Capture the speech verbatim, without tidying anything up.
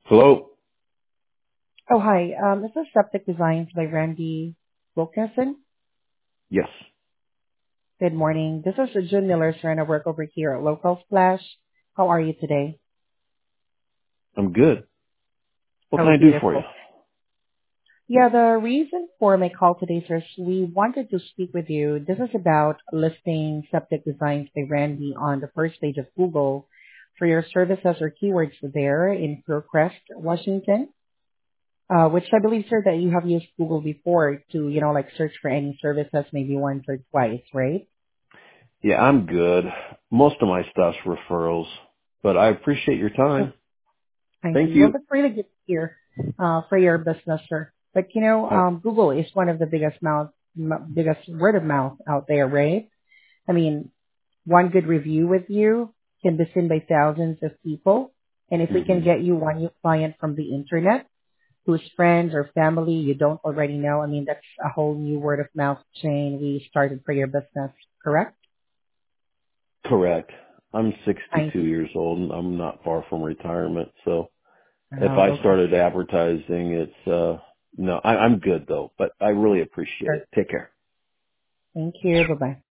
Hello? Oh, hi. Um, This is Septic Designs by Randy Wilkinson. Yes, Good morning. This is June Miller, sir, and I work over here at Local Splash. How are you today? I'm good. What can Oh, I do for you? beautiful. Yeah, the reason for my call today, sir, is we wanted to speak with you. This is about listing Septic Designs by Randy on the first page of Google for your services or keywords there in Hillcrest, Washington. Uh, which I believe, sir, that you have used Google before to, you know, like search for any services maybe once or twice, right? Yeah, I'm good. Most of my stuff's referrals, but I appreciate your time. I Thank see. Well, you. that's really good to hear uh, for your business, sir. But you know, Uh, um, Google is one of the biggest mouth, m- biggest word of mouth out there, right? I mean, one good review with you can be seen by thousands of people, and if we can hmm get you one new client from the internet, whose friends or family you don't already know, I mean, that's a whole new word of mouth chain we started for your business, correct? Correct. I'm I sixty-two see. years old and I'm not far from retirement. So if Oh, I okay. started advertising, it's, uh, no, I, I'm good though, but I really appreciate Sure. it. Take care. Thank you. Bye bye.